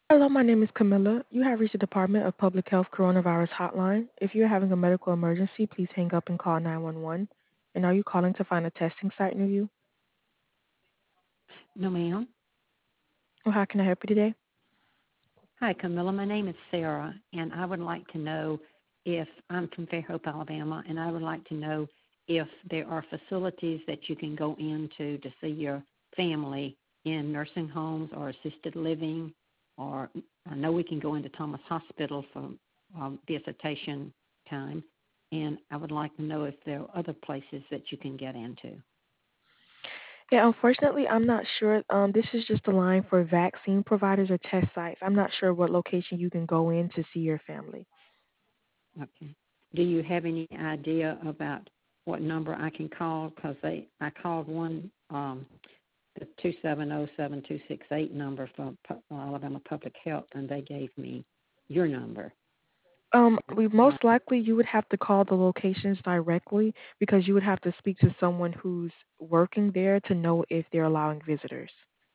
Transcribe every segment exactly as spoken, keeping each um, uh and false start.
Hello, my name is Camilla. You have reached the Department of Public Health Coronavirus Hotline. If you're having a medical emergency, please hang up and call nine one one. And are you calling to find a testing site near you? No, ma'am. Or how can I help you today? Hi, Camilla. My name is Sarah, and I would like to know if I'm from Fairhope, Alabama, and I would like to know if there are facilities that you can go into to see your family in nursing homes or assisted living, or I know we can go into Thomas Hospital for um, visitation time, and I would like to know if there are other places that you can get into. Yeah, unfortunately, I'm not sure. Um, this is just a line for vaccine providers or test sites. I'm not sure what location you can go in to see your family. Okay. Do you have any idea about what number I can call? Because they, I called one, um, the two seven zero seven two six eight number from Pu- Alabama Public Health, and they gave me your number. Um, we Uh, most likely you would have to call the locations directly because you would have to speak to someone who's working there to know if they're allowing visitors.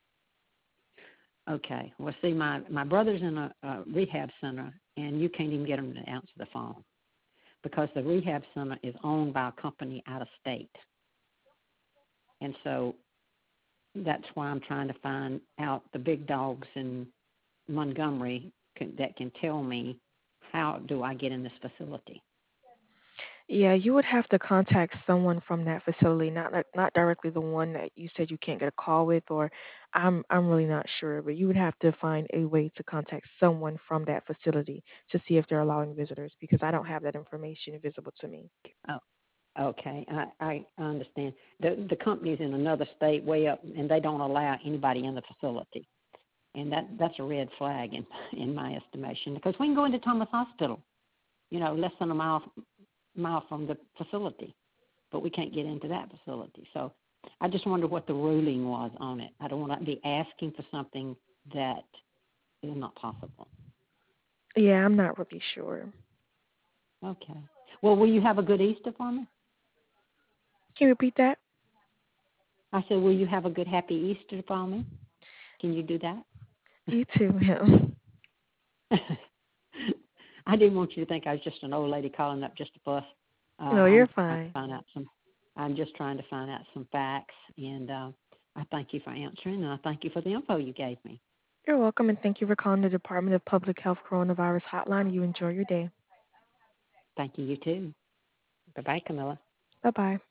okay. Well, see, my my brother's in a, a rehab center, and you can't even get him to answer the phone because the rehab center is owned by a company out of state, and so that's why I'm trying to find out the big dogs in Montgomery can, that can tell me how do I get in this facility. Yeah, you would have to contact someone from that facility, not like- not directly the one that you said you can't get a call with, or I'm I'm really not sure, but you would have to find a way to contact someone from that facility to see if they're allowing visitors because I don't have that information visible to me. Oh, okay, I, I understand. The the company's in another state way up, and they don't allow anybody in the facility, and that that's a red flag in in my estimation because we can go into Thomas Hospital, you know, less than a mile mile from the facility, but we can't get into that facility. So I just wonder what the ruling was on it. I don't want to be asking for something that is not possible. Yeah, I'm not really sure. Okay. Well, will you have a good Easter for me? Can you repeat that? I said, will you have a good happy Easter for me? Can you do that? You too, yeah. I didn't want you to think I was just an old lady calling up just to fuss. Uh, No, you're I'm trying to fine. find out some. I'm just trying to find out some facts, and uh, I thank you for answering, and I thank you for the info you gave me. You're welcome, and thank you for calling the Department of Public Health Coronavirus Hotline. You enjoy your day. Thank you, you too. Bye bye, Camilla. Bye bye.